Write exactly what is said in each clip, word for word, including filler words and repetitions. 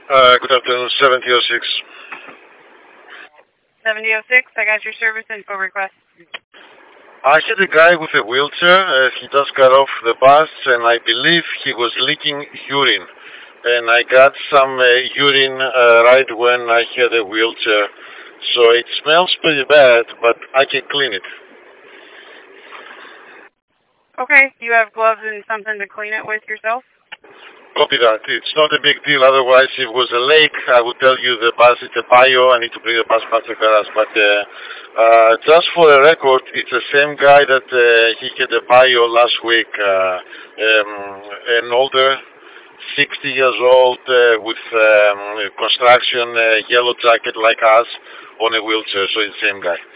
Uh, good afternoon, seventy oh six. seventy oh six, I got your service info request. I hit a guy with a wheelchair. Uh, he just got off the bus, and I believe he was leaking urine. And I got some uh, urine uh, right when I had a wheelchair. So it smells pretty bad, but I can clean it. Okay, do you have gloves and something to clean it with yourself? Copy that. It's not a big deal. Otherwise, if it was a lake, I would tell you the bus is a bio. I need to bring the bus back to the garage. But uh, uh, just for a record, it's the same guy that uh, he had a bio last week. Uh, um, an older, sixty years old, uh, with um, construction, uh, yellow jacket like us, on a wheelchair. So it's the same guy.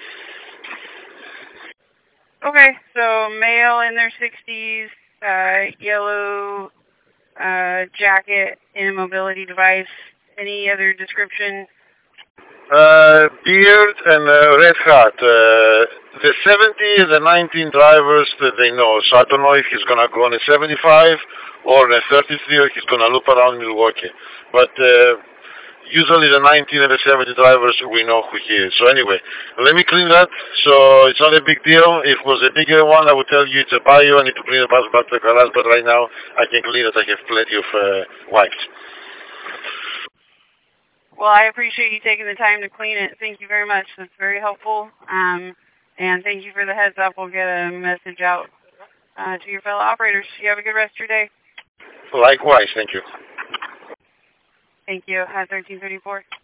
Okay, so male in their sixties, uh, yellow uh, jacket in a mobility device. Any other description? Uh, beard and uh, red hat. Uh, the seventy and the nineteen drivers that they know. So I don't know if he's going to go on a seventy-five or on a thirty-three or he's going to loop around Milwaukee. But uh, usually the nineteen and the seventy drivers, we know who he is. So anyway, let me clean that. So it's not a big deal. If it was a bigger one, I would tell you it's a bio. I need to clean the bus back to the garage. But right now, I can clean it. I have plenty of uh, wipes. Well, I appreciate you taking the time to clean it. Thank you very much. That's very helpful. Um, and thank you for the heads up. We'll get a message out uh, to your fellow operators. You have a good rest of your day. Likewise. Thank you. Thank you. Uh, thirteen thirty-four.